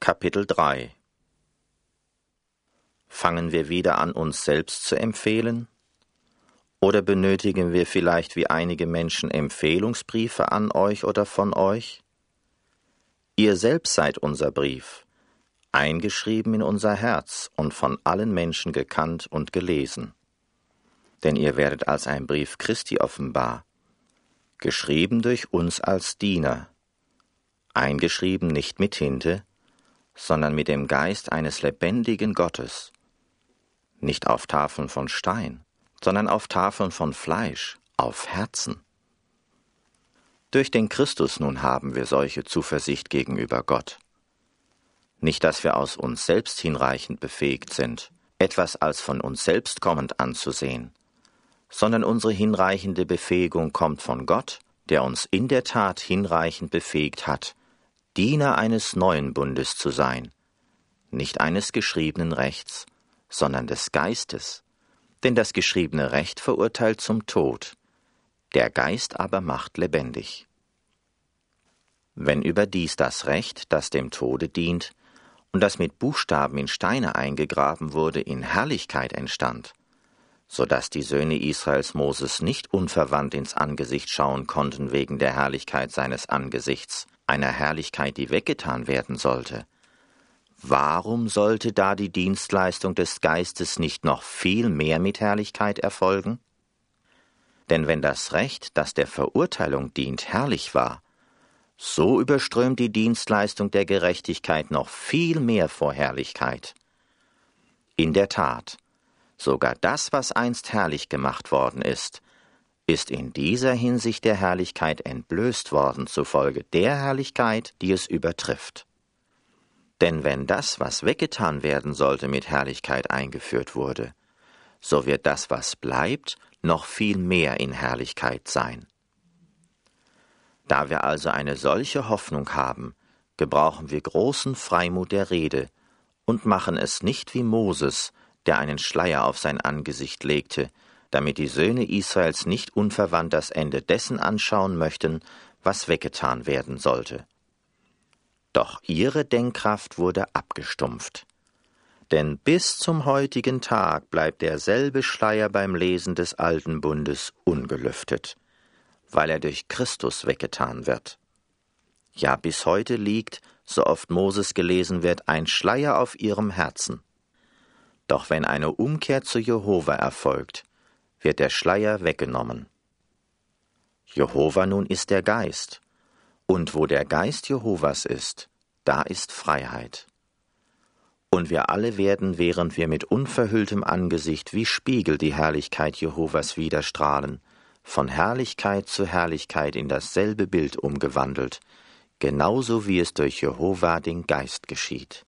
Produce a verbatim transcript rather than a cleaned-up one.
Kapitel drei. Fangen wir wieder an, uns selbst zu empfehlen? Oder benötigen wir vielleicht wie einige Menschen Empfehlungsbriefe an euch oder von euch? Ihr selbst seid unser Brief, eingeschrieben in unser Herz und von allen Menschen gekannt und gelesen. Denn ihr werdet als ein Brief Christi offenbar, geschrieben durch uns als Diener, eingeschrieben nicht mit Tinte, sondern mit dem Geist eines lebendigen Gottes, nicht auf Tafeln von Stein, sondern auf Tafeln von Fleisch, auf Herzen. Durch den Christus nun haben wir solche Zuversicht gegenüber Gott. Nicht, dass wir aus uns selbst hinreichend befähigt sind, etwas als von uns selbst kommend anzusehen, sondern unsere hinreichende Befähigung kommt von Gott, der uns in der Tat hinreichend befähigt hat, Diener eines neuen Bundes zu sein, nicht eines geschriebenen Rechts, sondern des Geistes, denn das geschriebene Recht verurteilt zum Tod, der Geist aber macht lebendig. Wenn überdies das Recht, das dem Tode dient und das mit Buchstaben in Steine eingegraben wurde, in Herrlichkeit entstand, so dass die Söhne Israels Moses nicht unverwandt ins Angesicht schauen konnten wegen der Herrlichkeit seines Angesichts, einer Herrlichkeit, die weggetan werden sollte. Warum sollte da die Dienstleistung des Geistes nicht noch viel mehr mit Herrlichkeit erfolgen? Denn wenn das Recht, das der Verurteilung dient, herrlich war, so überströmt die Dienstleistung der Gerechtigkeit noch viel mehr vor Herrlichkeit. In der Tat, sogar das, was einst herrlich gemacht worden ist, ist in dieser Hinsicht der Herrlichkeit entblößt worden zufolge der Herrlichkeit, die es übertrifft. Denn wenn das, was weggetan werden sollte, mit Herrlichkeit eingeführt wurde, so wird das, was bleibt, noch viel mehr in Herrlichkeit sein. Da wir also eine solche Hoffnung haben, gebrauchen wir großen Freimut der Rede und machen es nicht wie Moses, der einen Schleier auf sein Angesicht legte, damit die Söhne Israels nicht unverwandt das Ende dessen anschauen möchten, was weggetan werden sollte. Doch ihre Denkkraft wurde abgestumpft. Denn bis zum heutigen Tag bleibt derselbe Schleier beim Lesen des alten Bundes ungelüftet, weil er durch Christus weggetan wird. Ja, bis heute liegt, so oft Moses gelesen wird, ein Schleier auf ihrem Herzen. Doch wenn eine Umkehr zu Jehova erfolgt, wird der Schleier weggenommen. Jehova nun ist der Geist, und wo der Geist Jehovas ist, da ist Freiheit. Und wir alle werden, während wir mit unverhülltem Angesicht wie Spiegel die Herrlichkeit Jehovas widerstrahlen, von Herrlichkeit zu Herrlichkeit in dasselbe Bild umgewandelt, genauso wie es durch Jehova den Geist geschieht.